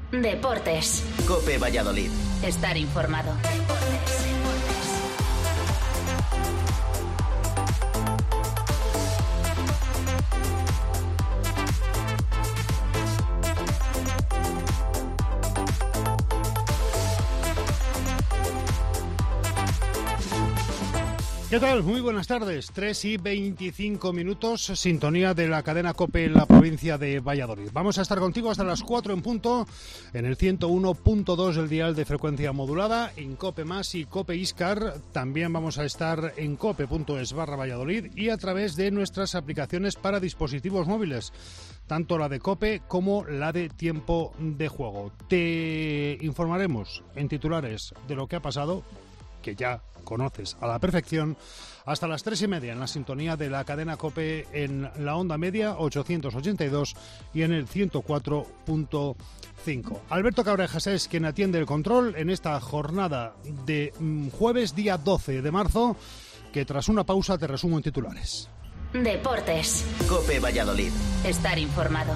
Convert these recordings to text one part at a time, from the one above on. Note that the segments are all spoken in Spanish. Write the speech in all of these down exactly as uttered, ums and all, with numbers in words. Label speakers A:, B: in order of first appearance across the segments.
A: Deportes.
B: COPE Valladolid.
A: Estar informado.
C: ¿Qué tal? Muy buenas tardes. tres y veinticinco minutos, sintonía de la cadena COPE en la provincia de Valladolid. Vamos a estar contigo hasta las cuatro en punto, en el ciento uno punto dos del dial de frecuencia modulada, en COPE Más y COPE Iscar. También vamos a estar en cope.es barra Valladolid y a través de nuestras aplicaciones para dispositivos móviles, tanto la de COPE como la de Tiempo de Juego. Te informaremos en titulares de lo que ha pasado, que ya conoces a la perfección, hasta las tres y media en la sintonía de la cadena COPE en la onda media ochocientos ochenta y dos y en el ciento cuatro punto cinco. Alberto Cabrejas es quien atiende el control en esta jornada de jueves día doce de marzo, que tras una pausa te resumo en titulares.
A: Deportes.
B: COPE Valladolid.
A: Estar informado.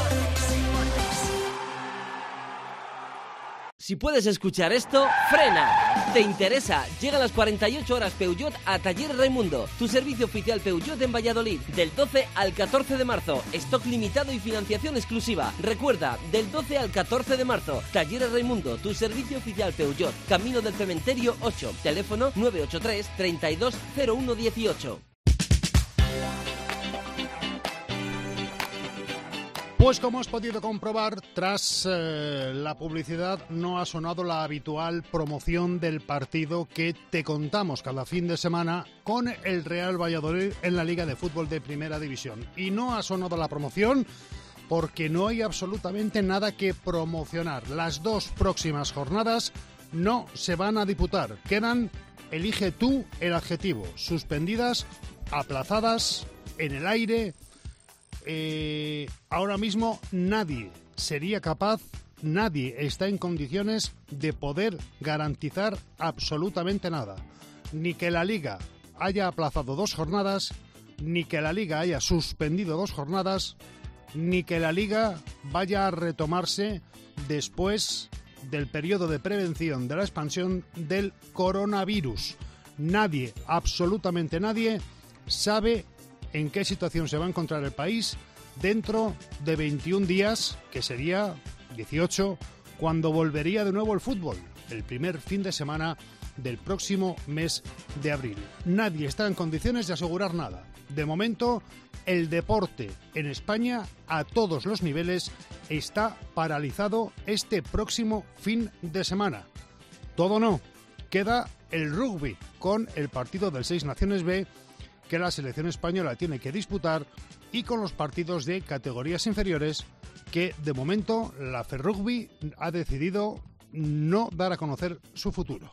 D: Si puedes escuchar esto, frena. ¿Te interesa? Llegan las cuarenta y ocho horas Peugeot a Talleres Raimundo, tu servicio oficial Peugeot en Valladolid. Del doce al catorce de marzo, stock limitado y financiación exclusiva. Recuerda, del doce al catorce de marzo, Talleres Raimundo, tu servicio oficial Peugeot, Camino del Cementerio ocho, teléfono nueve ocho tres, treinta y dos, cero uno dieciocho.
C: Pues como has podido comprobar, tras eh, la publicidad no ha sonado la habitual promoción del partido que te contamos cada fin de semana con el Real Valladolid en la Liga de Fútbol de Primera División. Y no ha sonado la promoción porque no hay absolutamente nada que promocionar. Las dos próximas jornadas no se van a disputar. Quedan, elige tú el adjetivo, suspendidas, aplazadas, en el aire. Eh, ahora mismo nadie sería capaz, nadie está en condiciones de poder garantizar absolutamente nada. Ni que la Liga haya aplazado dos jornadas, ni que la Liga haya suspendido dos jornadas, ni que la Liga vaya a retomarse después del periodo de prevención de la expansión del coronavirus. Nadie, absolutamente nadie, sabe en qué situación se va a encontrar el país dentro de veintiún días, que sería dieciocho, cuando volvería de nuevo el fútbol, el primer fin de semana del próximo mes de abril. Nadie está en condiciones de asegurar nada. De momento, el deporte en España, a todos los niveles, está paralizado este próximo fin de semana. Todo no. Queda el rugby con el partido del Seis Naciones B, que la selección española tiene que disputar, y con los partidos de categorías inferiores que de momento la Ferrugby ha decidido no dar a conocer su futuro.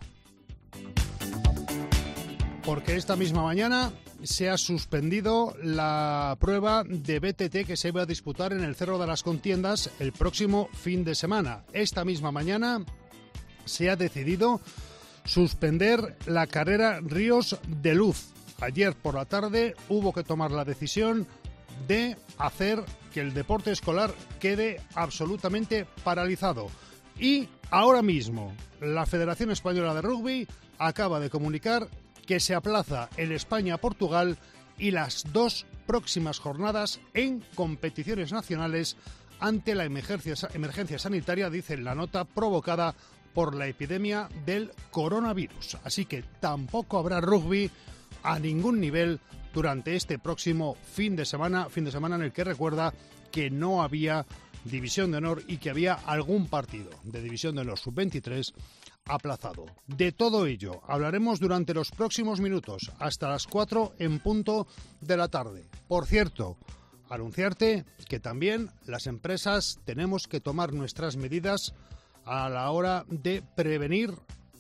C: Porque esta misma mañana se ha suspendido la prueba de B T T que se iba a disputar en el Cerro de las Contiendas el próximo fin de semana. Esta misma mañana se ha decidido suspender la carrera Ríos de Luz. Ayer por la tarde hubo que tomar la decisión de hacer que el deporte escolar quede absolutamente paralizado. Y ahora mismo la Federación Española de Rugby acaba de comunicar que se aplaza el España-Portugal y las dos próximas jornadas en competiciones nacionales ante la emergencia, emergencia sanitaria, dice en la nota, provocada por la epidemia del coronavirus. Así que tampoco habrá rugby a ningún nivel durante este próximo fin de semana, fin de semana en el que recuerda que no había División de Honor y que había algún partido de División de Honor sub veintitrés aplazado. De todo ello hablaremos durante los próximos minutos, hasta las cuatro en punto de la tarde. Por cierto, anunciarte que también las empresas tenemos que tomar nuestras medidas a la hora de prevenir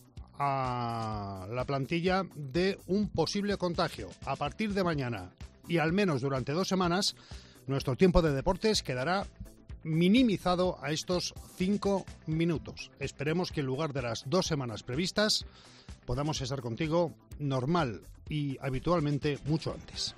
C: a la plantilla de un posible contagio. A partir de mañana y al menos durante dos semanas, nuestro tiempo de deportes quedará minimizado a estos cinco minutos. Esperemos que en lugar de las dos semanas previstas podamos estar contigo normal y habitualmente mucho antes.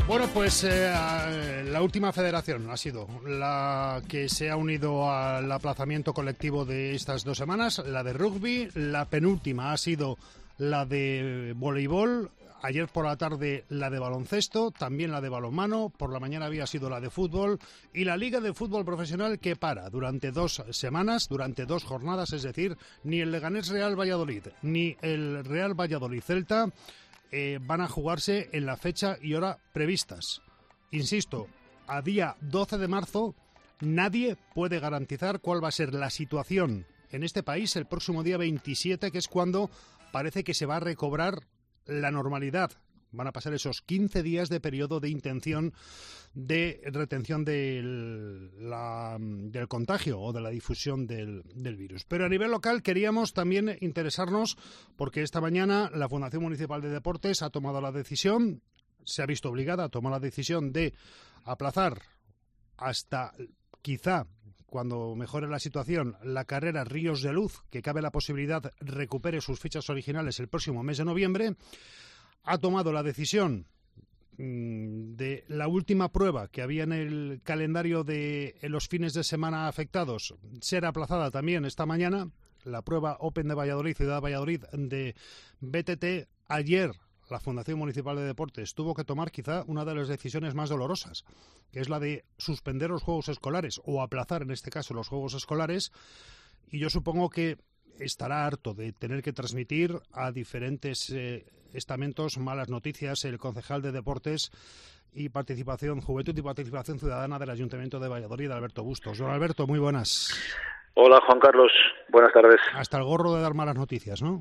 C: Bueno, pues eh, la última federación ha sido la que se ha unido al aplazamiento colectivo de estas dos semanas, la de rugby. La penúltima ha sido la de voleibol. Ayer por la tarde la de baloncesto, también la de balonmano. Por la mañana había sido la de fútbol. Y la Liga de Fútbol Profesional que para durante dos semanas, durante dos jornadas. Es decir, ni el Leganés Real Valladolid ni el Real Valladolid Celta Eh, van a jugarse en la fecha y hora previstas. Insisto, a día doce de marzo nadie puede garantizar cuál va a ser la situación en este país el próximo día veintisiete, que es cuando parece que se va a recobrar la normalidad. Van a pasar esos quince días de periodo de intención de retención del, la, del contagio o de la difusión del, del virus. Pero a nivel local queríamos también interesarnos porque esta mañana la Fundación Municipal de Deportes ha tomado la decisión, se ha visto obligada a tomar la decisión de aplazar hasta quizá, cuando mejore la situación, la carrera Ríos de Luz, que cabe la posibilidad recupere sus fichas originales el próximo mes de noviembre. Ha tomado la decisión de la última prueba que había en el calendario de en los fines de semana afectados ser aplazada también esta mañana, la prueba Open de Valladolid, Ciudad de Valladolid de B T T. Ayer la Fundación Municipal de Deportes tuvo que tomar quizá una de las decisiones más dolorosas, que es la de suspender los Juegos Escolares o aplazar en este caso los Juegos Escolares, y yo supongo que estará harto de tener que transmitir a diferentes eh, estamentos malas noticias el concejal de Deportes y Participación, Juventud y Participación Ciudadana del Ayuntamiento de Valladolid, Alberto Bustos. Don Alberto, muy buenas.
E: Hola, Juan Carlos. Buenas tardes.
C: Hasta el gorro de dar malas noticias, ¿no?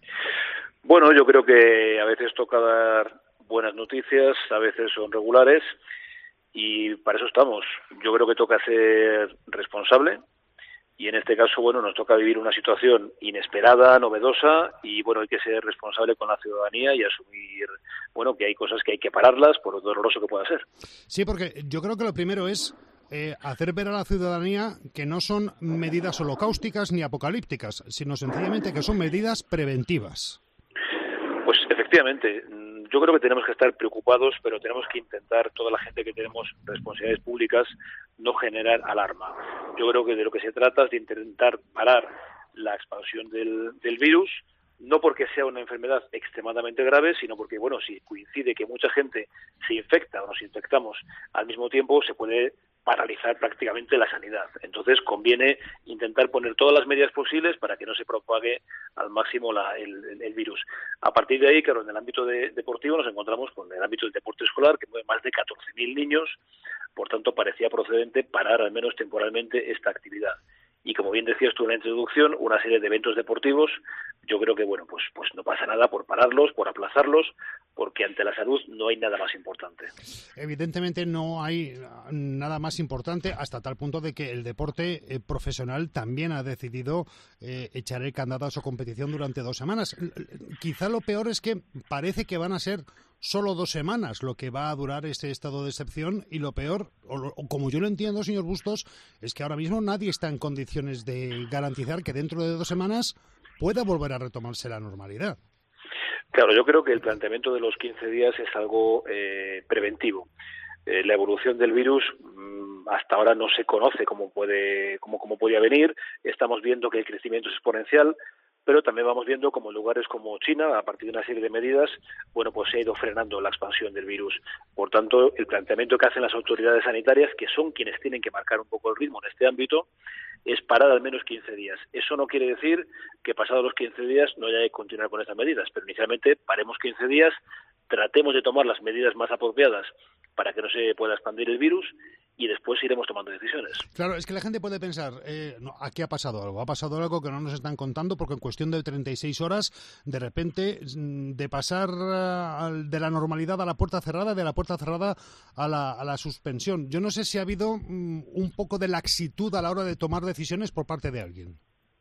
E: Bueno, yo creo que a veces toca dar buenas noticias, a veces son regulares y para eso estamos. Yo creo que toca ser responsable. Y en este caso, bueno, nos toca vivir una situación inesperada, novedosa, y bueno, hay que ser responsable con la ciudadanía y asumir, bueno, que hay cosas que hay que pararlas, por lo doloroso que pueda ser.
C: Sí, porque yo creo que lo primero es eh, hacer ver a la ciudadanía que no son medidas holocausticas ni apocalípticas, sino sencillamente que son medidas preventivas.
E: Pues efectivamente, yo creo que tenemos que estar preocupados, pero tenemos que intentar, toda la gente que tenemos responsabilidades públicas, no generar alarma. Yo creo que de lo que se trata es de intentar parar la expansión del, del virus, no porque sea una enfermedad extremadamente grave, sino porque, bueno, si coincide que mucha gente se infecta o nos infectamos al mismo tiempo, se puede paralizar prácticamente la sanidad. Entonces conviene intentar poner todas las medidas posibles para que no se propague al máximo la, el, el, el virus. A partir de ahí, claro, en el ámbito de, deportivo nos encontramos con el ámbito del deporte escolar, que mueve más de catorce mil niños, por tanto parecía procedente parar al menos temporalmente esta actividad. Y como bien decías tú en la introducción, una serie de eventos deportivos, yo creo que bueno, pues pues no pasa nada por pararlos, por aplazarlos, porque ante la salud no hay nada más importante.
C: Evidentemente no hay nada más importante hasta tal punto de que el deporte eh, profesional también ha decidido eh, echar el candado a su competición durante dos semanas. Quizá lo peor es que parece que van a ser solo dos semanas lo que va a durar este estado de excepción, y lo peor, o, lo, o como yo lo entiendo, señor Bustos, es que ahora mismo nadie está en condiciones de garantizar que dentro de dos semanas pueda volver a retomarse la normalidad.
E: Claro, yo creo que el planteamiento de los quince días es algo eh, preventivo. Eh, la evolución del virus mmm, hasta ahora no se conoce cómo puede, cómo, cómo podría venir. Estamos viendo que el crecimiento es exponencial, pero también vamos viendo como en lugares como China, a partir de una serie de medidas, bueno, pues se ha ido frenando la expansión del virus. Por tanto, el planteamiento que hacen las autoridades sanitarias, que son quienes tienen que marcar un poco el ritmo en este ámbito, es parar al menos quince días. Eso no quiere decir que pasados los quince días no haya que continuar con estas medidas, pero inicialmente paremos quince días, tratemos de tomar las medidas más apropiadas para que no se pueda expandir el virus y después iremos tomando decisiones. Claro, es que la gente puede pensar, eh, no, aquí ha pasado algo, ha pasado algo que no nos están contando, porque en cuestión de treinta y seis horas, de repente, de pasar uh, de la normalidad a la puerta cerrada, de la puerta cerrada a la, a la suspensión. Yo no sé si ha habido um, un poco de laxitud a la hora de tomar decisiones por parte de alguien.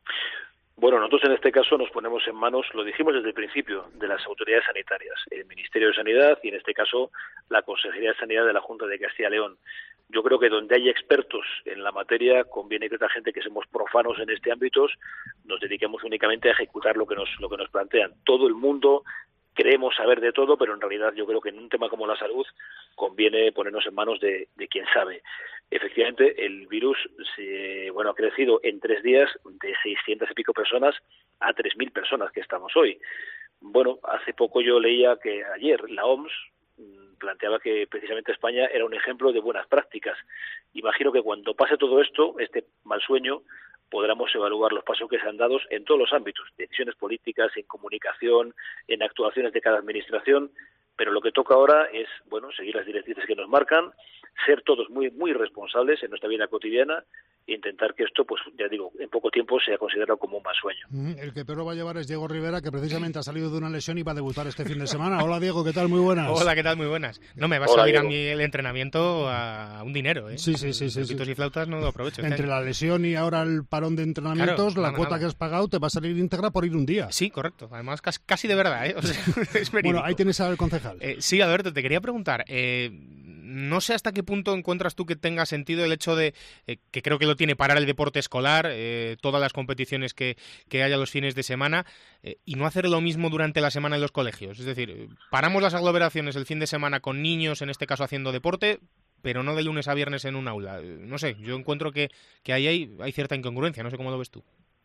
E: Bueno, nosotros en este caso nos ponemos en manos, lo dijimos desde el principio, de las autoridades sanitarias, el Ministerio de Sanidad y en este caso la Consejería de Sanidad de la Junta de Castilla y León. Yo creo que donde hay expertos en la materia, conviene que otra gente que somos profanos en este ámbito nos dediquemos únicamente a ejecutar lo que nos, lo que nos plantean. Todo el mundo creemos saber de todo, pero en realidad yo creo que en un tema como la salud conviene conviene ponernos en manos de, de quien sabe. Efectivamente, el virus se, bueno, ha crecido en tres días de seiscientas y pico personas a tres mil personas que estamos hoy. Bueno, hace poco yo leía que ayer la O M S planteaba que precisamente España era un ejemplo de buenas prácticas. Imagino que cuando pase todo esto, este mal sueño, podremos evaluar los pasos que se han dado en todos los ámbitos, decisiones políticas, en comunicación, en actuaciones de cada administración, pero lo que toca ahora es, bueno, seguir las directrices que nos marcan, ser todos muy muy responsables en nuestra vida cotidiana e intentar que esto, pues ya digo, en poco tiempo sea considerado como un mal sueño.
C: El que peor lo va a llevar es Diego Rivera, que precisamente ha salido de una lesión y va a debutar este fin de semana. Hola Diego, ¿qué tal? Muy buenas.
F: Hola, ¿qué tal? Muy buenas. No me va a
E: Hola,
F: salir
E: Diego.
F: a mí el entrenamiento a un dinero, ¿eh?
C: Sí, sí, sí. sí,
F: Pitos
C: sí.
F: y flautas no lo aprovecho.
C: Entre la lesión y ahora el parón de entrenamientos,
F: Claro,
C: la
F: nada,
C: cuota
F: nada.
C: que has pagado te va a salir íntegra por ir un día.
F: Sí, correcto. Además, casi, casi de verdad, ¿eh? O sea, es verídico.
C: Bueno, ahí tienes al concejal.
F: Eh, sí, Alberto, te quería preguntar, eh, no sé hasta qué punto encuentras tú que tenga sentido el hecho de, eh, que creo que lo tiene, parar el deporte escolar, eh, todas las competiciones que, que haya los fines de semana, eh, y no hacer lo mismo durante la semana en los colegios. Es decir, paramos las aglomeraciones el fin de semana con niños, en este caso haciendo deporte, pero no de lunes a viernes en un aula. Eh, no sé, yo encuentro que, que ahí hay, hay cierta incongruencia, no sé cómo lo ves tú.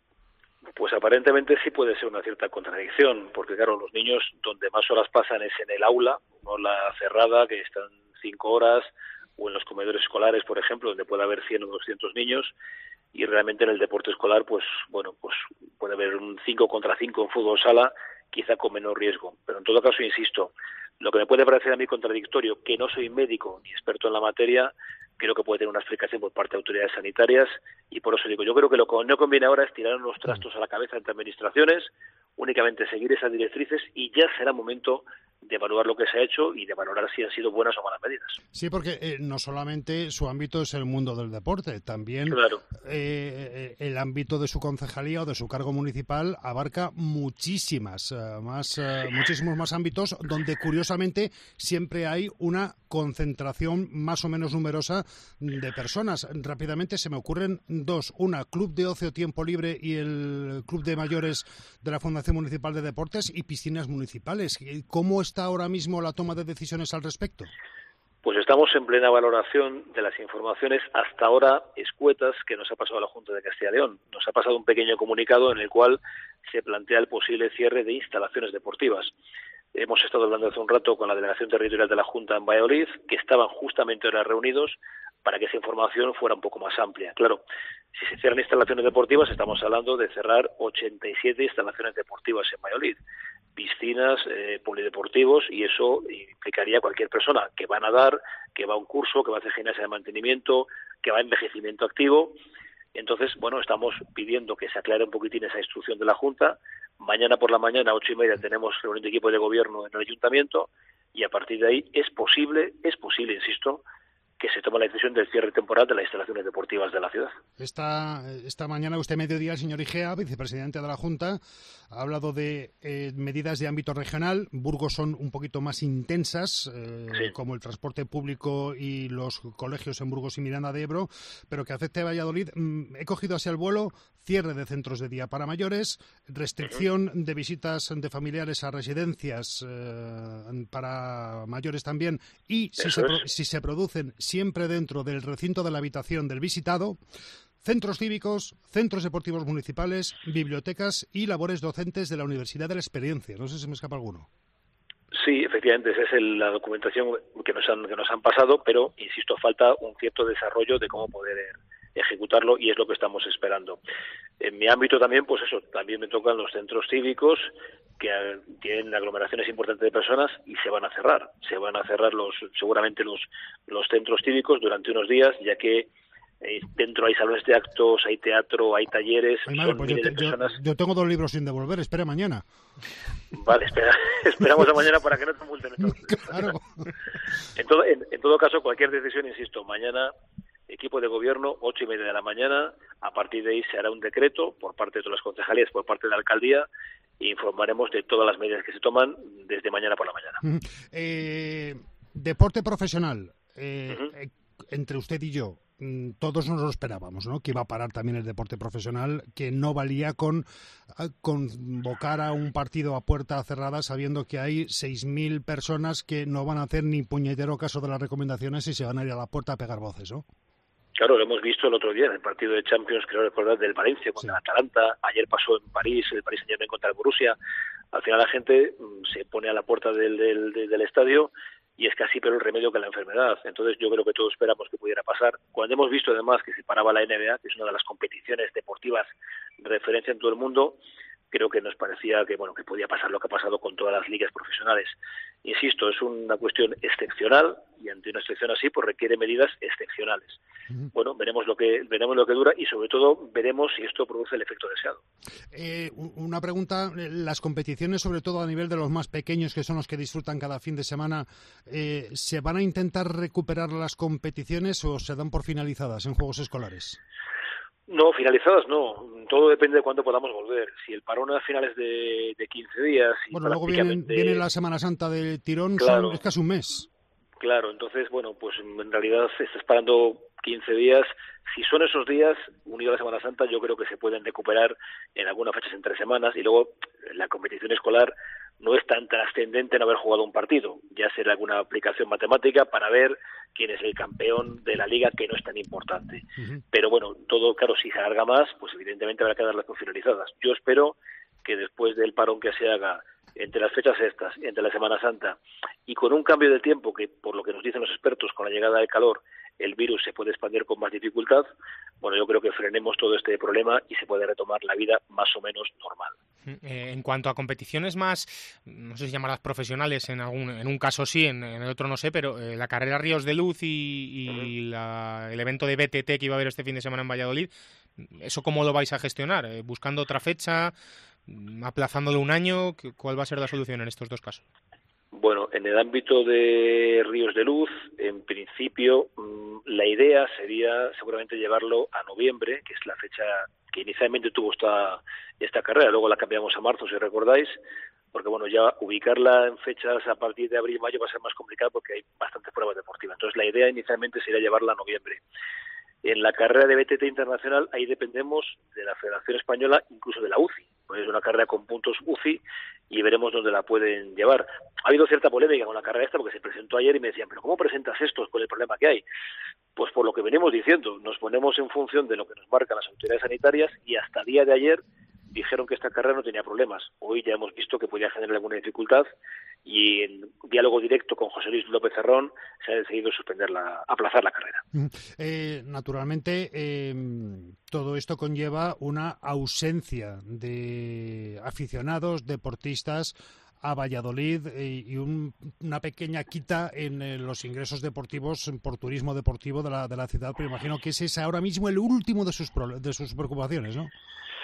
E: Pues aparentemente sí puede ser una cierta contradicción, porque claro, los niños donde más horas pasan es en el aula, no la cerrada, que están cinco horas, o en los comedores escolares, por ejemplo, donde puede haber cien o doscientos niños, y realmente en el deporte escolar, pues bueno, pues puede haber un cinco contra cinco en fútbol sala, quizá con menor riesgo. Pero en todo caso, insisto, lo que me puede parecer a mí contradictorio, que no soy médico ni experto en la materia, creo que puede tener una explicación por parte de autoridades sanitarias, y por eso digo, yo creo que lo que no conviene ahora es tirar unos trastos a la cabeza entre administraciones, únicamente seguir esas directrices, y ya será momento de evaluar lo que se ha hecho y de valorar si han sido buenas o malas medidas.
C: Sí, porque eh, no solamente su ámbito es el mundo del deporte, también
E: Claro.
C: eh, el ámbito de su concejalía o de su cargo municipal abarca muchísimas eh, más, eh, muchísimos más ámbitos donde curiosamente siempre hay una concentración más o menos numerosa de personas. Rápidamente se me ocurren dos. Una, Club de Ocio Tiempo Libre y el Club de Mayores de la Fundación Municipal de Deportes y piscinas municipales. ¿Cómo está ahora mismo la toma de decisiones al respecto?
E: Pues estamos en plena valoración de las informaciones hasta ahora escuetas que nos ha pasado a la Junta de Castilla y León. Nos ha pasado un pequeño comunicado en el cual se plantea el posible cierre de instalaciones deportivas. Hemos estado hablando hace un rato con la Delegación Territorial de la Junta en Valladolid, que estaban justamente ahora reunidos para que esa información fuera un poco más amplia. Claro, si se cierran instalaciones deportivas, estamos hablando de cerrar ochenta y siete instalaciones deportivas en Valladolid, piscinas, eh, polideportivos, y eso implicaría a cualquier persona que va a nadar, que va a un curso, que va a hacer gimnasia de mantenimiento, que va a envejecimiento activo. Entonces, bueno, estamos pidiendo que se aclare un poquitín esa instrucción de la Junta. Mañana por la mañana, a ocho y media, tenemos reunión de equipo de gobierno en el ayuntamiento, y a partir de ahí es posible, es posible, insisto, que se tome la decisión del cierre temporal de las instalaciones deportivas de la ciudad.
C: Esta, esta mañana, usted mediodía, el señor Igea, vicepresidente de la Junta, ha hablado de eh, medidas de ámbito regional. Burgos son un poquito más intensas, eh,
E: Sí.
C: como el transporte público y los colegios en Burgos y Miranda de Ebro, pero que afecte a Valladolid. Mm, he cogido así al vuelo: cierre de centros de día para mayores, restricción uh-huh. de visitas de familiares a residencias eh, para mayores también, y si se, pro- si se producen siempre dentro del recinto de la habitación del visitado, centros cívicos, centros deportivos municipales, bibliotecas y labores docentes de la Universidad de la Experiencia. No sé si me escapa alguno.
E: Sí, efectivamente, esa es el, la documentación que nos han que nos han pasado, pero, insisto, falta un cierto desarrollo de cómo poder ejecutarlo, y es lo que estamos esperando. En mi ámbito también, pues eso, también me tocan los centros cívicos, que tienen aglomeraciones importantes de personas y se van a cerrar. Se van a cerrar los seguramente los, los centros cívicos durante unos días, ya que eh, dentro hay salones de actos, hay teatro, hay talleres.
C: Ay, madre,
E: son
C: pues
E: miles
C: yo,
E: de
C: te, yo,
E: personas.
C: yo tengo dos libros sin devolver, espera mañana.
E: Vale, espera, esperamos a mañana para que no te multen. Entonces.
C: Claro.
E: En todo, en, en todo caso, cualquier decisión, insisto, mañana equipo de gobierno, ocho y media de la mañana. A partir de ahí se hará un decreto por parte de todas las concejalías, por parte de la alcaldía, e informaremos de todas las medidas que se toman desde mañana por la mañana.
C: Uh-huh. Eh, deporte profesional, eh, uh-huh. eh, entre usted y yo, todos nos lo esperábamos, ¿no? Que iba a parar también el deporte profesional, que no valía con convocar a un partido a puerta cerrada sabiendo que hay seis mil personas que no van a hacer ni puñetero caso de las recomendaciones y se van a ir a la puerta a pegar voces, ¿no?
E: Claro, lo hemos visto el otro día en el partido de Champions, creo recordar, del Valencia contra sí. el Atalanta. Ayer pasó en París, el Paris Saint-Germain contra el Borussia. Al final la gente se pone a la puerta del, del, del estadio y es casi peor el remedio que la enfermedad. Entonces yo creo que todos esperamos que pudiera pasar. Cuando hemos visto además que se paraba la N B A, que es una de las competiciones deportivas de referencia en todo el mundo, creo que nos parecía que bueno que podía pasar lo que ha pasado con todas las ligas profesionales. Insisto, es una cuestión excepcional y ante una excepción así pues requiere medidas excepcionales. Uh-huh. Bueno, veremos lo que veremos lo que dura y sobre todo veremos si esto produce el efecto deseado.
C: Eh, una pregunta, las competiciones sobre todo a nivel de los más pequeños que son los que disfrutan cada fin de semana, eh, ¿se van a intentar recuperar las competiciones o se dan por finalizadas en juegos escolares?
E: No, finalizadas no. Todo depende de cuándo podamos volver. Si el parón a finales de, de quince días... Y
C: bueno, luego viene, viene la Semana Santa del tirón,
E: claro,
C: son, es casi un mes.
E: Claro, entonces, bueno, pues en realidad se está esperando quince días. Si son esos días, unido a la Semana Santa, yo creo que se pueden recuperar en algunas fechas entre semanas y luego la competición escolar no es tan trascendente en haber jugado un partido. Ya será alguna aplicación matemática para ver quién es el campeón de la liga, que no es tan importante. Uh-huh. Pero bueno, todo, claro, si se alarga más, pues evidentemente habrá que darlas por finalizadas. Yo espero que después del parón que se haga entre las fechas estas, entre la Semana Santa, y con un cambio de tiempo que, por lo que nos dicen los expertos, con la llegada del calor, el virus se puede expandir con más dificultad, bueno, yo creo que frenemos todo este problema y se puede retomar la vida más o menos normal.
F: Eh, en cuanto a competiciones más, no sé si llamarlas profesionales, en algún en un caso sí, en, en el otro no sé, pero eh, la carrera Ríos de Luz y, y uh-huh. la, el evento de B T T que iba a haber este fin de semana en Valladolid, ¿eso cómo lo vais a gestionar? Eh, ¿Buscando otra fecha? ¿Aplazándolo un año? ¿Cuál va a ser la solución en estos dos casos?
E: Bueno, en el ámbito de Ríos de Luz, en principio, mmm, la idea sería seguramente llevarlo a noviembre, que es la fecha que inicialmente tuvo esta, esta carrera, luego la cambiamos a marzo, si recordáis, porque bueno, ya ubicarla en fechas a partir de abril y mayo va a ser más complicado porque hay bastantes pruebas deportivas. Entonces la idea inicialmente sería llevarla a noviembre. En la carrera de B T T internacional, ahí dependemos de la Federación Española, incluso de la U C I. Pues es una carrera con puntos U C I y veremos dónde la pueden llevar. Ha habido cierta polémica con la carrera esta porque se presentó ayer y me decían, ¿pero cómo presentas esto con el problema que hay? Pues por lo que venimos diciendo, nos ponemos en función de lo que nos marcan las autoridades sanitarias y hasta el día de ayer dijeron que esta carrera no tenía problemas. Hoy ya hemos visto que podía generar alguna dificultad y en diálogo directo con José Luis López Cerrón se ha decidido suspenderla, aplazar la carrera.
C: Eh, naturalmente, eh, todo esto conlleva una ausencia de aficionados, deportistas a Valladolid eh, y un, una pequeña quita en eh, los ingresos deportivos por turismo deportivo de la, de la ciudad, pero imagino que ese es ahora mismo el último de sus, pro, de sus preocupaciones, ¿no?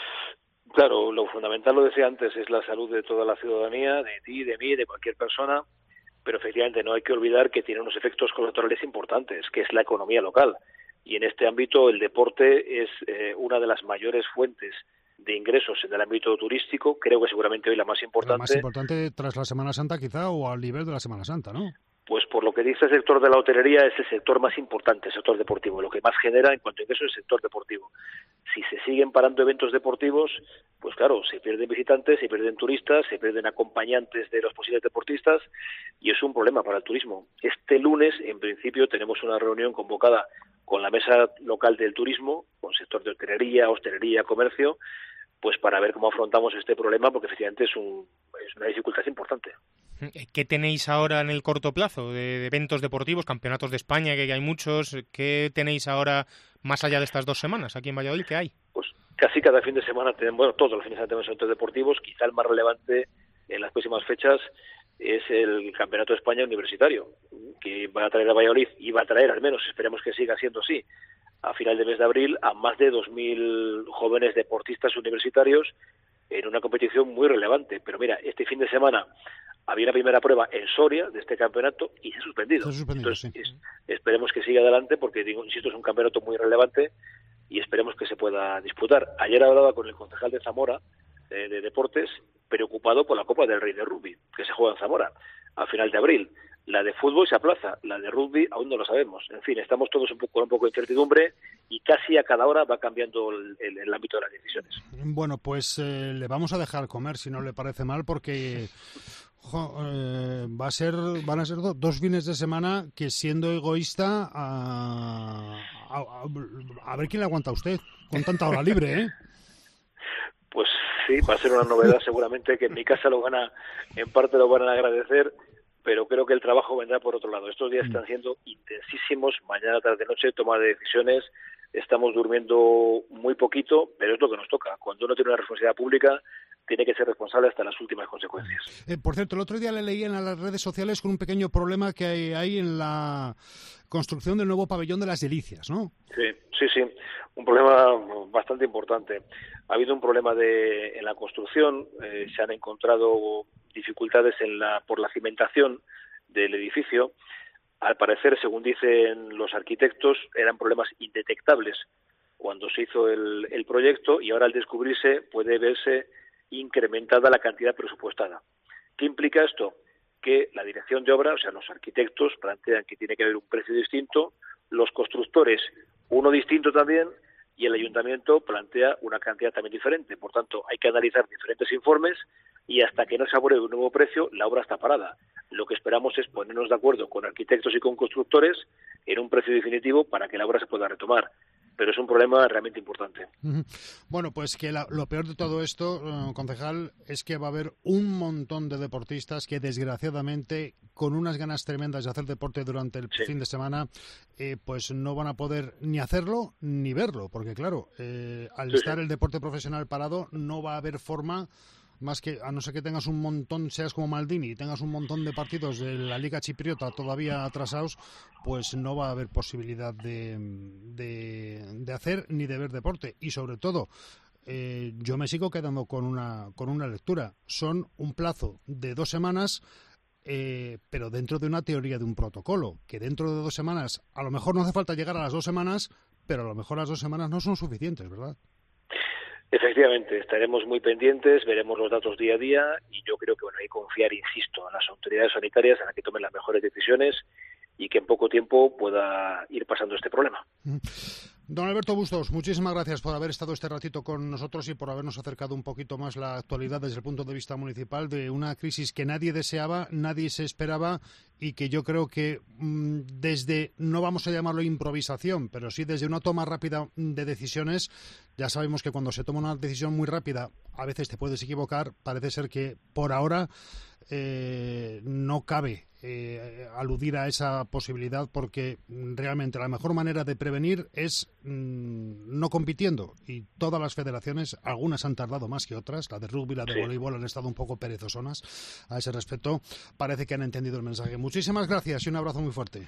E: Claro, lo fundamental, lo decía antes, es la salud de toda la ciudadanía, de ti, de mí, de cualquier persona, pero efectivamente no hay que olvidar que tiene unos efectos colaterales importantes, que es la economía local. Y en este ámbito el deporte es eh, una de las mayores fuentes de ingresos en el ámbito turístico, creo que seguramente hoy la más importante.
C: La más importante tras la Semana Santa quizá, o al nivel de la Semana Santa, ¿no?
E: Pues por lo que dice el sector de la hotelería es el sector más importante, el sector deportivo, lo que más genera en cuanto a ingresos es el sector deportivo. Si se siguen parando eventos deportivos, pues claro, se pierden visitantes, se pierden turistas, se pierden acompañantes de los posibles deportistas y es un problema para el turismo. Este lunes, en principio, tenemos una reunión convocada con la mesa local del turismo, con el sector de hotelería, hostelería, comercio, pues para ver cómo afrontamos este problema, porque efectivamente es, un, es una dificultad importante.
F: ¿Qué tenéis ahora en el corto plazo de, de eventos deportivos, campeonatos de España, que hay muchos? ¿Qué tenéis ahora más allá de estas dos semanas aquí en Valladolid? ¿Qué hay?
E: Pues casi cada fin de semana tenemos, bueno, todos los fines de semana tenemos eventos deportivos. Quizá el más relevante en las próximas fechas es el Campeonato de España Universitario, que va a traer a Valladolid, y va a traer, al menos esperemos que siga siendo así, a final de mes de abril, a más de dos mil jóvenes deportistas universitarios en una competición muy relevante. Pero mira, este fin de semana había una primera prueba en Soria de este campeonato y se ha suspendido.
C: Se ha suspendido,
E: Entonces,
C: sí.
E: es, esperemos que siga adelante porque, digo, insisto, es un campeonato muy relevante y esperemos que se pueda disputar. Ayer hablaba con el concejal de Zamora, eh, de Deportes, preocupado por la Copa del Rey de Rugby, que se juega en Zamora a final de abril. La de fútbol se aplaza, la de rugby aún no lo sabemos. En fin, estamos todos un poco con un poco de incertidumbre y casi a cada hora va cambiando el, el, el ámbito de las decisiones.
C: Bueno, pues eh, le vamos a dejar comer, si no le parece mal, porque jo, eh, va a ser, van a ser do, dos fines de semana que, siendo egoísta, a, a, a, a ver quién le aguanta a usted con tanta hora libre, ¿eh?
E: Pues sí, va a ser una novedad seguramente que en mi casa lo van a, en parte lo van a agradecer, pero creo que el trabajo vendrá por otro lado. Estos días están siendo intensísimos, mañana, tarde, noche, toma de decisiones, estamos durmiendo muy poquito, pero es lo que nos toca. Cuando uno tiene una responsabilidad pública, tiene que ser responsable hasta las últimas consecuencias.
C: Eh, por cierto, el otro día le leí en las redes sociales con un pequeño problema que hay, hay en la construcción del nuevo pabellón de las Delicias, ¿no?
E: Sí, sí, sí, un problema bastante importante. Ha habido un problema de, en la construcción, eh, se han encontrado dificultades en la, por la cimentación del edificio. Al parecer, según dicen los arquitectos, eran problemas indetectables cuando se hizo el, el proyecto, y ahora al descubrirse puede verse incrementada la cantidad presupuestada. ¿Qué implica esto? Que la dirección de obra, o sea, los arquitectos plantean que tiene que haber un precio distinto, los constructores uno distinto también, y el ayuntamiento plantea una cantidad también diferente. Por tanto, hay que analizar diferentes informes y hasta que no se apruebe un nuevo precio, la obra está parada. Lo que esperamos es ponernos de acuerdo con arquitectos y con constructores en un precio definitivo para que la obra se pueda retomar. Pero es un problema realmente importante.
C: Bueno, pues que la, lo peor de todo esto, eh, concejal, es que va a haber un montón de deportistas que, desgraciadamente, con unas ganas tremendas de hacer deporte durante el sí. fin de semana, eh, pues no van a poder ni hacerlo ni verlo, porque claro, eh, al sí, estar sí. el deporte profesional parado, no va a haber forma, más que, a no ser que tengas un montón, seas como Maldini, y tengas un montón de partidos de la Liga Chipriota todavía atrasados, pues no va a haber posibilidad de, de, de hacer ni de ver deporte. Y sobre todo, eh, yo me sigo quedando con una, con una lectura. Son un plazo de dos semanas, eh, pero dentro de una teoría de un protocolo, que dentro de dos semanas, a lo mejor no hace falta llegar a las dos semanas, pero a lo mejor las dos semanas no son suficientes, ¿verdad?
E: Efectivamente, estaremos muy pendientes, veremos los datos día a día y yo creo que bueno, hay que confiar, insisto, en las autoridades sanitarias en las que tomen las mejores decisiones y que en poco tiempo pueda ir pasando este problema.
C: Don Alberto Bustos, muchísimas gracias por haber estado este ratito con nosotros y por habernos acercado un poquito más la actualidad desde el punto de vista municipal de una crisis que nadie deseaba, nadie se esperaba y que yo creo que mmm, desde, no vamos a llamarlo improvisación, pero sí desde una toma rápida de decisiones, ya sabemos que cuando se toma una decisión muy rápida a veces te puedes equivocar, parece ser que por ahora eh, no cabe Eh, aludir a esa posibilidad porque realmente la mejor manera de prevenir es mmm, no compitiendo y todas las federaciones, algunas han tardado más que otras, la de rugby, la de sí. voleibol han estado un poco perezosonas a ese respecto, parece que han entendido el mensaje. Muchísimas gracias y un abrazo muy fuerte.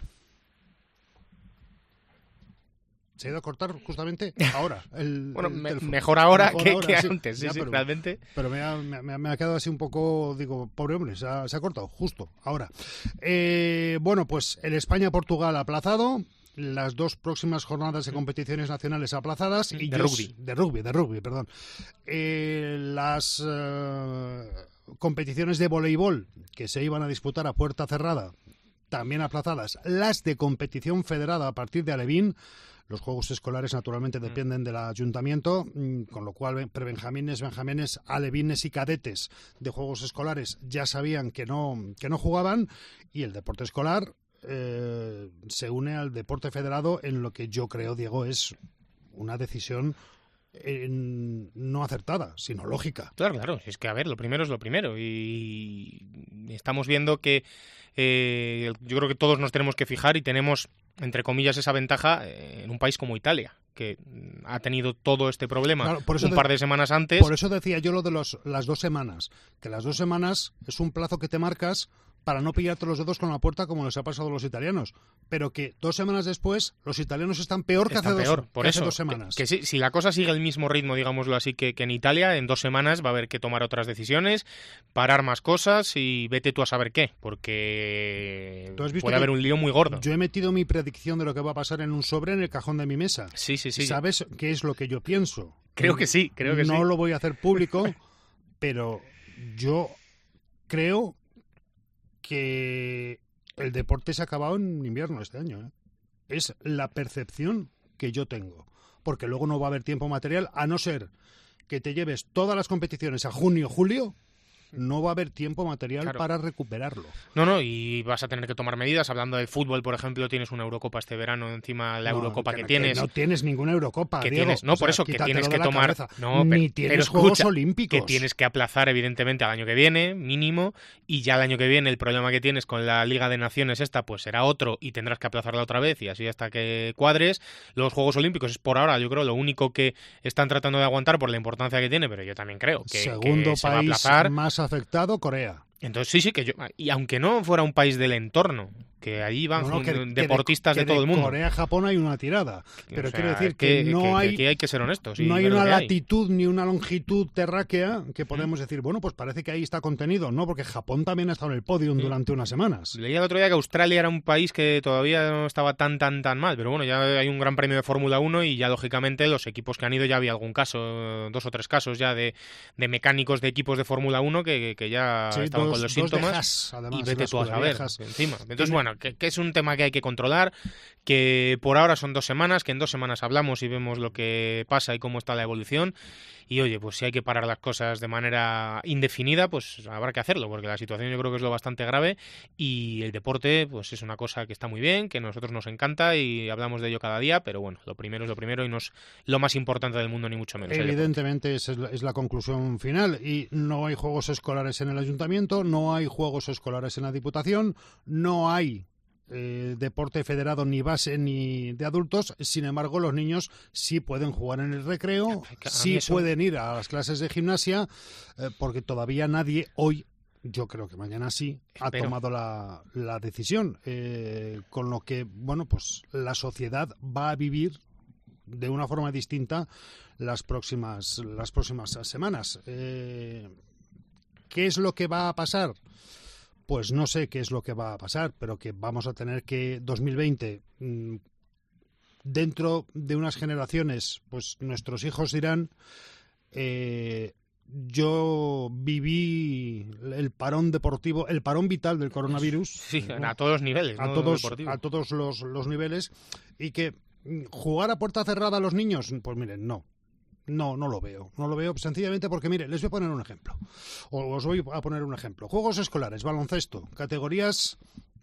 C: Se ha ido a cortar justamente ahora. El,
F: bueno,
C: el
F: me, mejor ahora mejor que, ahora, que sí. antes, sí,
C: ya,
F: sí,
C: pero,
F: realmente.
C: Pero me ha, me, me ha quedado así un poco, digo, pobre hombre, se ha, se ha cortado justo ahora. Eh, bueno, pues el España-Portugal aplazado, las dos próximas jornadas de competiciones nacionales aplazadas. Y
F: de
C: yo,
F: rugby.
C: De rugby, de rugby, perdón. Eh, las eh, competiciones de voleibol que se iban a disputar a puerta cerrada, también aplazadas. Las de competición federada a partir de Alevín. Los juegos escolares, naturalmente, dependen del ayuntamiento, con lo cual prebenjamines, benjamines, alevines y cadetes de juegos escolares ya sabían que no, que no jugaban, y el deporte escolar eh, se une al deporte federado en lo que yo creo, Diego, es una decisión eh, no acertada, sino lógica.
F: Claro, claro, es que, a ver, lo primero es lo primero, y estamos viendo que eh, yo creo que todos nos tenemos que fijar y tenemos, entre comillas, esa ventaja en un país como Italia, que ha tenido todo este problema claro, por eso un de, par de semanas antes.
C: Por eso decía yo lo de los, las dos semanas, que las dos semanas es un plazo que te marcas para no pillarte los dedos con la puerta como les ha pasado a los italianos, pero que dos semanas después los italianos están peor que,
F: están
C: hace,
F: peor,
C: dos,
F: por
C: que
F: eso,
C: hace dos semanas.
F: Que, que si, si la cosa sigue el mismo ritmo, digámoslo así, que, que en Italia, en dos semanas va a haber que tomar otras decisiones, parar más cosas y vete tú a saber qué, porque puede haber un lío muy gordo.
C: Yo he metido mi predicción de lo que va a pasar en un sobre en el cajón de mi mesa.
F: Sí, sí, sí.
C: ¿Sabes qué es lo que yo pienso?
F: Creo que sí, creo que
C: no
F: sí.
C: No lo voy a hacer público, pero yo creo que el deporte se ha acabado en invierno este año, ¿eh? Es la percepción que yo tengo, porque luego no va a haber tiempo material, a no ser que te lleves todas las competiciones a junio, julio, no va a haber tiempo material claro. para recuperarlo.
F: No, no, y vas a tener que tomar medidas. Hablando del fútbol, por ejemplo, tienes una Eurocopa este verano, encima la no, Eurocopa que, que tienes.
C: Que no tienes ninguna Eurocopa,
F: que
C: Diego.
F: Tienes, no,
C: o
F: por
C: sea,
F: eso, que tienes que tomar... No,
C: Ni
F: pero,
C: tienes
F: pero
C: Juegos
F: escucha,
C: Olímpicos.
F: Que tienes que aplazar, evidentemente, al año que viene, mínimo, y ya el año que viene el problema que tienes con la Liga de Naciones esta, pues será otro, y tendrás que aplazarla otra vez, y así hasta que cuadres. Los Juegos Olímpicos es por ahora, yo creo, lo único que están tratando de aguantar por la importancia que tiene, pero yo también creo que,
C: Segundo
F: que se
C: país
F: va a aplazar.
C: Más afectado, Corea.
F: Entonces sí, sí, que yo... Y aunque no fuera un país del entorno, que allí van
C: no, no, que,
F: deportistas
C: que de,
F: de todo
C: de
F: el mundo.
C: Corea, Japón hay una tirada. Pero
F: o sea,
C: quiero decir que, que no
F: que,
C: hay...
F: Que aquí hay que ser honestos.
C: No hay
F: una
C: una
F: hay.
C: latitud ni una longitud terráquea que podemos decir, bueno, pues parece que ahí está contenido. No, porque Japón también ha estado en el podio durante unas semanas.
F: Leía el otro día que Australia era un país que todavía no estaba tan, tan, tan mal. Pero bueno, ya hay un gran premio de Fórmula uno y ya, lógicamente, los equipos que han ido ya había algún caso, dos o tres casos ya de, de mecánicos de equipos de Fórmula uno que, que ya sí, estaban dos, con los síntomas.
C: Haas, además,
F: y vete tú a saber
C: Haas.
F: encima. Entonces, bueno, que, que es un tema que hay que controlar, que por ahora son dos semanas, que en dos semanas hablamos y vemos lo que pasa y cómo está la evolución. Y oye, pues si hay que parar las cosas de manera indefinida, pues habrá que hacerlo, porque la situación yo creo que es lo bastante grave y el deporte pues es una cosa que está muy bien, que a nosotros nos encanta y hablamos de ello cada día, pero bueno, lo primero es lo primero y no es lo más importante del mundo ni mucho menos.
C: Evidentemente esa es la, es la conclusión final y no hay juegos escolares en el ayuntamiento, no hay juegos escolares en la Diputación, no hay Eh, deporte federado ni base ni de adultos. Sin embargo, los niños sí pueden jugar en el recreo, sí eso... pueden ir a las clases de gimnasia, eh, porque todavía nadie hoy, yo creo que mañana sí, ha Espero. tomado la, la decisión, eh, con lo que, bueno, pues la sociedad va a vivir de una forma distinta las próximas las próximas semanas. Eh, ¿qué es lo que va a pasar? Pues no sé qué es lo que va a pasar, pero que vamos a tener que dos mil veinte, mmm, dentro de unas generaciones, pues nuestros hijos dirán, eh, yo viví el parón deportivo, el parón vital del coronavirus.
F: Sí, ¿no? A todos los niveles.
C: A
F: ¿no?
C: todos, a todos los, los niveles. Y que jugar a puerta cerrada a los niños, pues miren, no. No, no lo veo. No lo veo sencillamente porque, mire, les voy a poner un ejemplo. O os voy a poner un ejemplo. Juegos escolares, baloncesto, categorías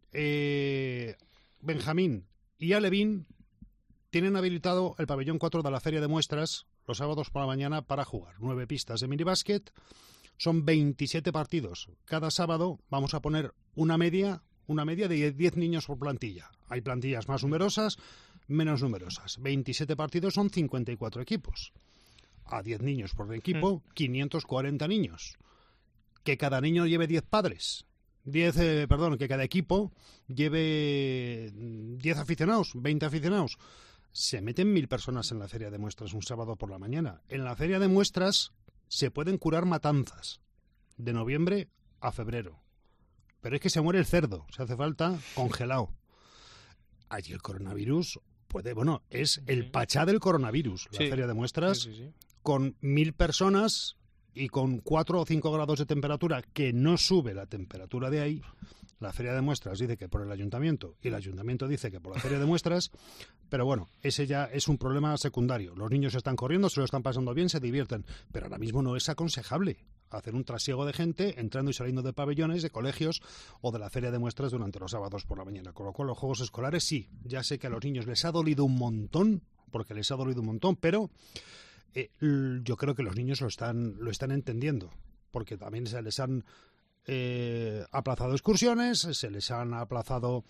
C: eh, Benjamín y Alevín tienen habilitado el pabellón cuatro de la Feria de Muestras los sábados por la mañana para jugar. Nueve pistas de minibásquet, son veintisiete partidos. Cada sábado vamos a poner una media, una media de diez niños por plantilla. Hay plantillas más numerosas, menos numerosas. veintisiete partidos son cincuenta y cuatro equipos. A diez niños por equipo, quinientos cuarenta niños. Que cada niño lleve diez padres. diez, eh, perdón, que cada equipo lleve diez aficionados, veinte aficionados. Se meten mil personas en la Feria de Muestras un sábado por la mañana. En la Feria de Muestras se pueden curar matanzas de noviembre a febrero. Pero es que se muere el cerdo, se hace falta congelado. Allí el coronavirus puede, bueno, es el pachá del coronavirus, la sí. Feria de Muestras, sí, sí, sí. Con mil personas y con cuatro o cinco grados de temperatura, que no sube la temperatura de ahí. La Feria de Muestras dice que por el ayuntamiento y el ayuntamiento dice que por la Feria de Muestras, pero bueno, ese ya es un problema secundario. Los niños están corriendo, se lo están pasando bien, se divierten, pero ahora mismo no es aconsejable hacer un trasiego de gente entrando y saliendo de pabellones, de colegios o de la Feria de Muestras durante los sábados por la mañana. Con lo cual los juegos escolares sí, ya sé que a los niños les ha dolido un montón, porque les ha dolido un montón, pero eh, yo creo que los niños lo están, lo están entendiendo, porque también se les han eh, aplazado excursiones, se les han aplazado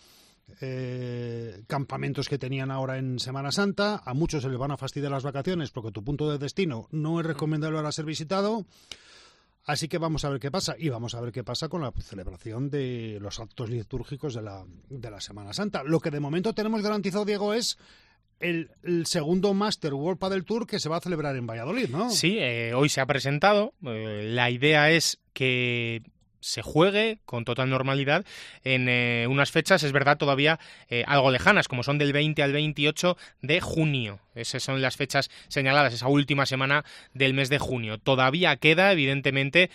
C: eh, campamentos que tenían ahora en Semana Santa, a muchos se les van a fastidiar las vacaciones porque tu punto de destino no es recomendable ahora ser visitado. Así que vamos a ver qué pasa, y vamos a ver qué pasa con la celebración de los actos litúrgicos de la, de la Semana Santa. Lo que de momento tenemos garantizado, Diego, es el, el segundo Master World Padel Tour que se va a celebrar en Valladolid, ¿no?
F: Sí, eh, hoy se ha presentado. Eh, la idea es que se juegue con total normalidad en eh, unas fechas, es verdad, todavía eh, algo lejanas, como son del veinte al veintiocho de junio. Esas son las fechas señaladas, esa última semana del mes de junio. Todavía queda, evidentemente,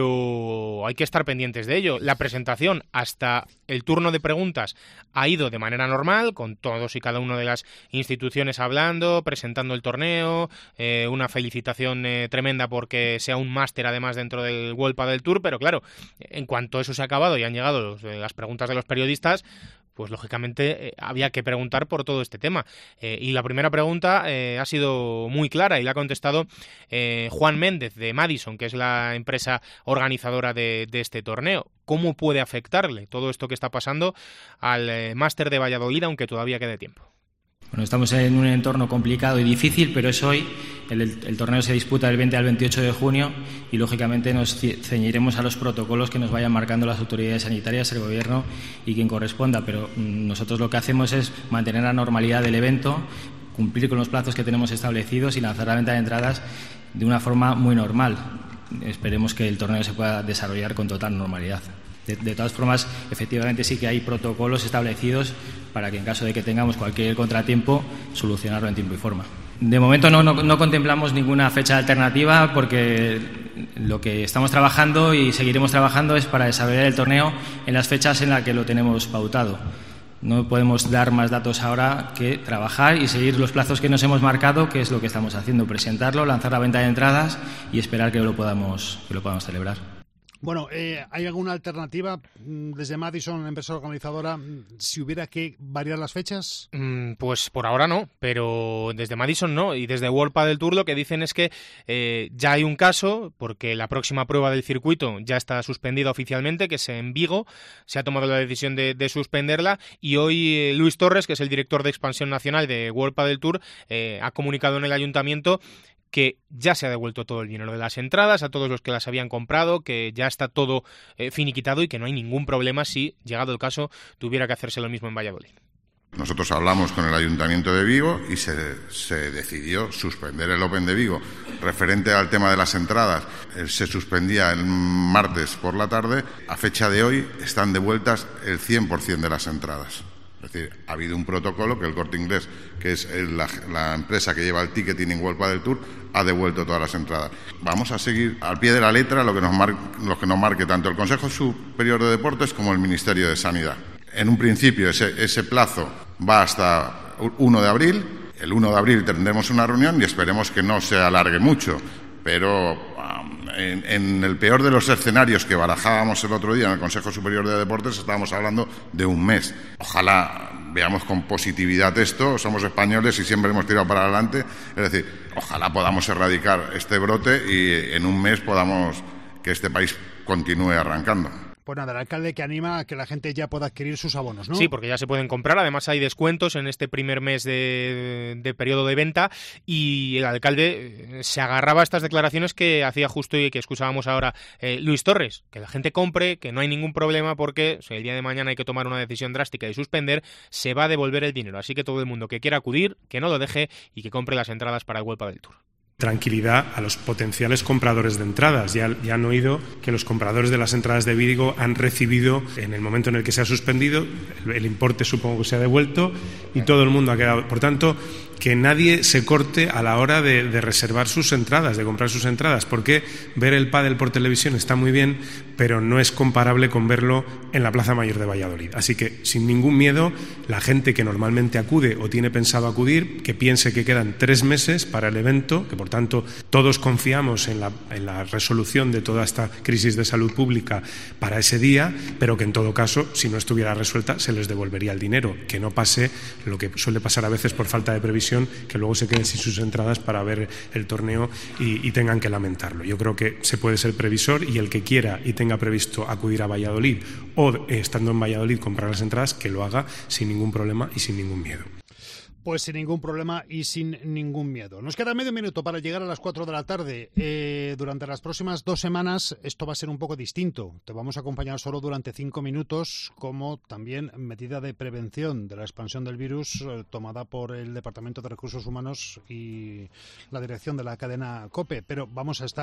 F: pero hay que estar pendientes de ello. La presentación hasta el turno de preguntas ha ido de manera normal, con todos y cada una de las instituciones hablando, presentando el torneo, eh, una felicitación eh, tremenda porque sea un máster además dentro del World Padel Tour, pero claro, en cuanto eso se ha acabado y han llegado los, eh, las preguntas de los periodistas, pues lógicamente eh, había que preguntar por todo este tema. Eh, y la primera pregunta eh, ha sido muy clara y la ha contestado eh, Juan Méndez de Madison, que es la empresa organizadora de, de este torneo. ¿Cómo puede afectarle todo esto que está pasando al eh, Máster de Valladolid, aunque todavía quede tiempo?
G: Bueno, estamos en un entorno complicado y difícil, pero es hoy. El, el torneo se disputa del veinte al veintiocho de junio y, lógicamente, nos ceñiremos a los protocolos que nos vayan marcando las autoridades sanitarias, el Gobierno y quien corresponda. Pero mmm, nosotros lo que hacemos es mantener la normalidad del evento, cumplir con los plazos que tenemos establecidos y lanzar la venta de entradas de una forma muy normal. Esperemos que el torneo se pueda desarrollar con total normalidad. De, de todas formas, efectivamente sí que hay protocolos establecidos para que en caso de que tengamos cualquier contratiempo, solucionarlo en tiempo y forma. De momento no, no, no contemplamos ninguna fecha alternativa porque lo que estamos trabajando y seguiremos trabajando es para desarrollar el torneo en las fechas en las que lo tenemos pautado. No podemos dar más datos ahora que trabajar y seguir los plazos que nos hemos marcado, que es lo que estamos haciendo, presentarlo, lanzar la venta de entradas y esperar que lo podamos, que lo podamos celebrar.
C: Bueno, eh, ¿hay alguna alternativa desde Madison, empresa organizadora, si hubiera que variar las fechas?
F: Mm, pues por ahora no, pero desde Madison no, y desde World Padel Tour lo que dicen es que eh, ya hay un caso, porque la próxima prueba del circuito ya está suspendida oficialmente, que es en Vigo, se ha tomado la decisión de, de suspenderla, y hoy eh, Luis Torres, que es el director de expansión nacional de World Padel Tour, eh, ha comunicado en el ayuntamiento que ya se ha devuelto todo el dinero de las entradas a todos los que las habían comprado, que ya está todo eh, finiquitado y que no hay ningún problema si, llegado el caso, tuviera que hacerse lo mismo en Valladolid.
H: Nosotros hablamos con el Ayuntamiento de Vigo y se, se decidió suspender el Open de Vigo. Referente al tema de las entradas, eh, se suspendía el martes por la tarde. A fecha de hoy están devueltas el cien por ciento de las entradas. Es decir, ha habido un protocolo que el Corte Inglés, que es la, la empresa que lleva el ticketing en World Padel Tour, ha devuelto todas las entradas. Vamos a seguir al pie de la letra lo que nos mar, lo que nos marque tanto el Consejo Superior de Deportes como el Ministerio de Sanidad. En un principio ese, ese plazo va hasta uno de abril. El uno de abril tendremos una reunión y esperemos que no se alargue mucho, pero um, en, en el peor de los escenarios que barajábamos el otro día en el Consejo Superior de Deportes estábamos hablando de un mes. Ojalá veamos con positividad esto, somos españoles y siempre hemos tirado para adelante, es decir, ojalá podamos erradicar este brote y en un mes podamos que este país continúe arrancando.
C: Pues nada, el alcalde que anima a que la gente ya pueda adquirir sus abonos, ¿no?
F: Sí, porque ya se pueden comprar, además hay descuentos en este primer mes de, de periodo de venta, y el alcalde se agarraba a estas declaraciones que hacía justo y que escuchábamos ahora eh, Luis Torres, que la gente compre, que no hay ningún problema porque si el día de mañana hay que tomar una decisión drástica y suspender, se va a devolver el dinero, así que todo el mundo que quiera acudir, que no lo deje y que compre las entradas para el World Padel Tour.
I: Tranquilidad a los potenciales compradores de entradas. Ya, ya han oído que los compradores de las entradas de Vigo han recibido, en el momento en el que se ha suspendido, el, el importe supongo que se ha devuelto y todo el mundo ha quedado. Por tanto, que nadie se corte a la hora de, de reservar sus entradas, de comprar sus entradas, porque ver el pádel por televisión está muy bien, pero no es comparable con verlo en la Plaza Mayor de Valladolid. Así que, sin ningún miedo, la gente que normalmente acude o tiene pensado acudir, que piense que quedan tres meses para el evento, que por tanto todos confiamos en la, en la resolución de toda esta crisis de salud pública para ese día, pero que en todo caso, si no estuviera resuelta, se les devolvería el dinero, que no pase lo que suele pasar a veces por falta de previsión, que luego se queden sin sus entradas para ver el torneo y, y tengan que lamentarlo. Yo creo que se puede ser previsor y el que quiera y tenga previsto acudir a Valladolid o eh, estando en Valladolid comprar las entradas, que lo haga sin ningún problema y sin ningún miedo.
C: Pues sin ningún problema y sin ningún miedo. Nos queda medio minuto para llegar a las cuatro de la tarde. Eh, durante las próximas dos semanas esto va a ser un poco distinto. Te vamos a acompañar solo durante cinco minutos, como también medida de prevención de la expansión del virus eh, tomada por el Departamento de Recursos Humanos y la dirección de la cadena COPE. Pero vamos a estar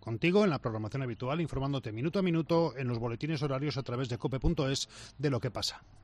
C: contigo en la programación habitual, informándote minuto a minuto en los boletines horarios a través de cope punto es de lo que pasa.